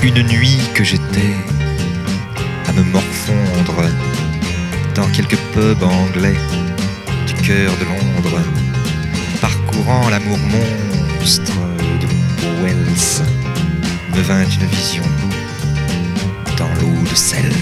Une nuit que j'étais à me morfondre dans quelques pubs anglais du cœur de Londres, parcourant l'amour monstre de Wells, me vint une vision dans l'eau de Cels.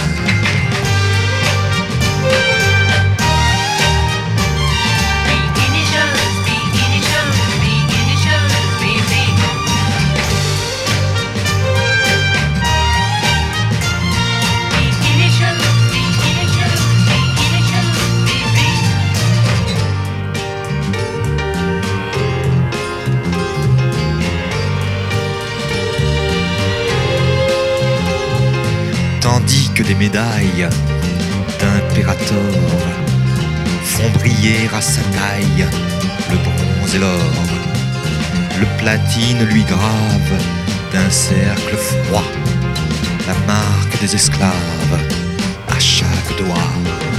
Tandis que les médailles d'impérator font briller à sa taille le bronze et l'or, le platine lui grave d'un cercle froid la marque des esclaves à chaque doigt.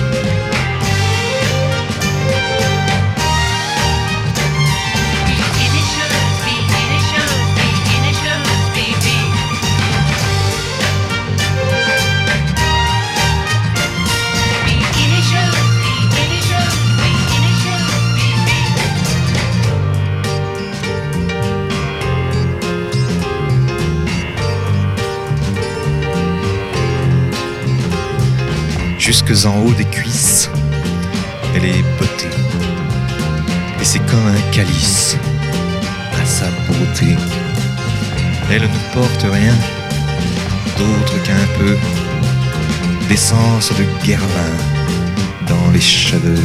Jusque en haut des cuisses, elle est bottée, et c'est comme un calice à sa beauté. Elle ne porte rien d'autre qu'un peu d'essence de Guerlain dans les cheveux.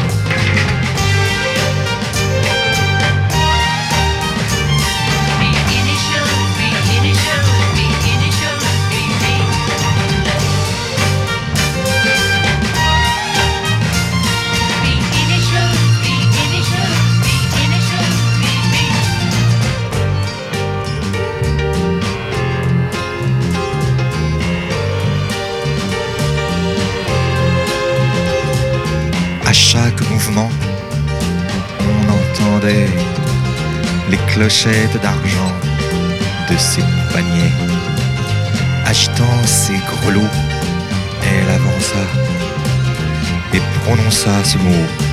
À chaque mouvement, on entendait les clochettes d'argent de ses poignets. Agitant ses grelots, elle avança et prononça ce mot